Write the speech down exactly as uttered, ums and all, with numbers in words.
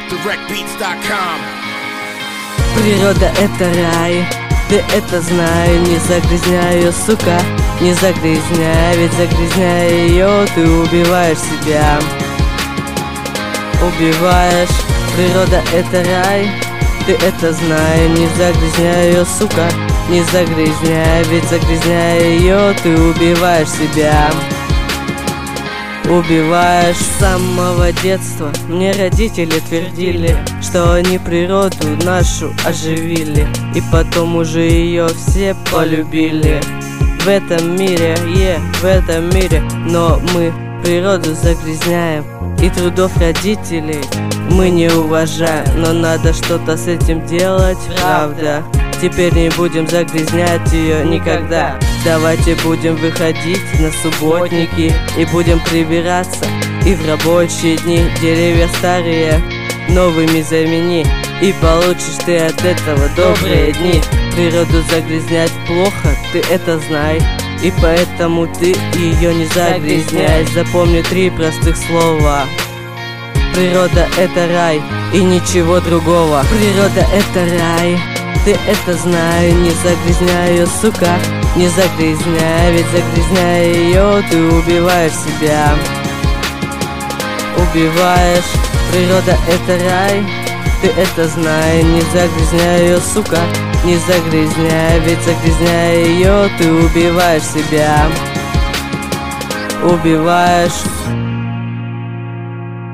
direct beats dot com. Природа — это рай, ты это знай. Не загрязняй ее, сука, не загрязняй. Ведь загрязняя ее, ты убиваешь себя. Убиваешь. Природа — это рай, ты это знай. Не загрязняй ее, сука, не загрязняй. Ведь загрязняя ее, ты убиваешь себя. Убиваешь. С самого детства мне родители твердили, что они природу нашу оживили, и потом уже ее все полюбили. В этом мире, е, yeah, в этом мире, но мы природу загрязняем, и трудов родителей мы не уважаем. Но надо что-то с этим делать, правда. Теперь не будем загрязнять ее никогда. Давайте будем выходить на субботники и будем прибираться. И в рабочие дни деревья старые новыми замени, и получишь ты от этого добрые дни. Природу загрязнять плохо, ты это знай, и поэтому ты ее не загрязняй. Запомни три простых слова: природа — это рай и ничего другого. Природа — это рай, ты это знай. Не загрязняй ее, сука, не загрязняй. Ведь загрязняя ее, ты убиваешь себя. Убиваешь. Природа — это рай, ты это знай. Не загрязняй ее, сука, не загрязняй. Ведь загрязняя ее, ты убиваешь себя. Убиваешь.